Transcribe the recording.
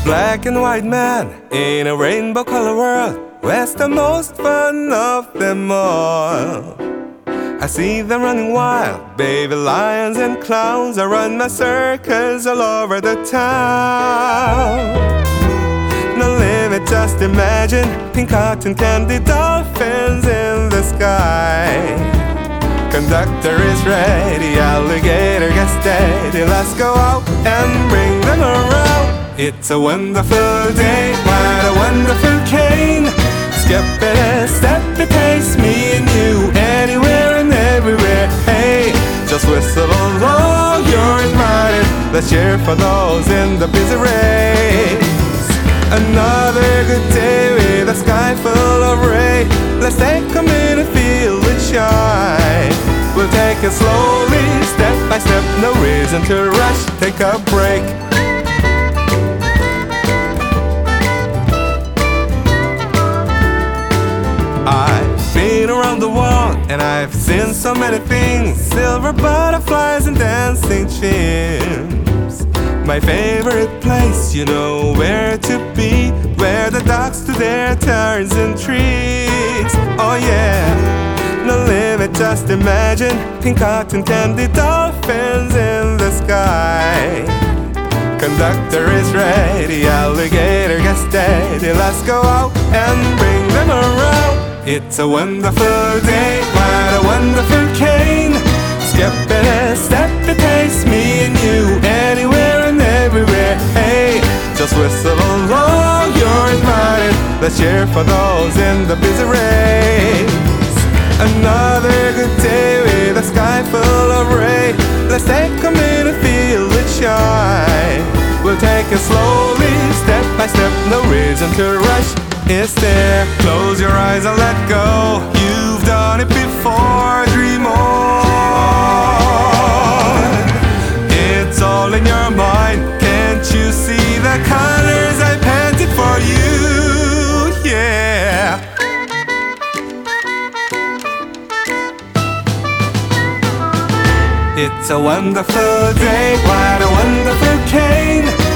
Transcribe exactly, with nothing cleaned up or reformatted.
Black and white man in a rainbow color world. Where's the most fun of them all? I see them running wild, baby lions and clowns. I run my circles all over the town. No limit, just imagine pink cotton candy dolphins in the sky. Conductor is ready, alligator gets steady. Let's go out and bring them around. It's a wonderful day, what a wonderful cane. Skip it, step it, taste me and you, anywhere and everywhere. Hey, just whistle along, you're invited. Let's cheer for those in the busy race. Another good day with a sky full of rain. Let's take a minute, feel it shine. We'll take it slowly, step by step, no reason to rush, take a break. I've been around the world and I've seen so many things. Silver butterflies and dancing chimps. My favorite place, you know where to be, where the ducks do their turns in trees. Oh yeah, no limit, just imagine pink cotton candy dolphins in the sky. Conductor is ready, alligator gets steady. Let's go out and bring them around. It's a wonderful day, what a wonderful cane. Skip it, step it, taste me and you, anywhere and everywhere. Hey, just whistle along, you're invited. Let's cheer for those in the busy race. Another good day with a sky full of rain. Let's take a minute, feel it shine. We'll take it slowly, step by step, no reason to rush. It's there, close your eyes and let go. You've done it before, dream on. It's all in your mind, can't you see the colors I painted for you? Yeah. It's a wonderful day, what a wonderful cane.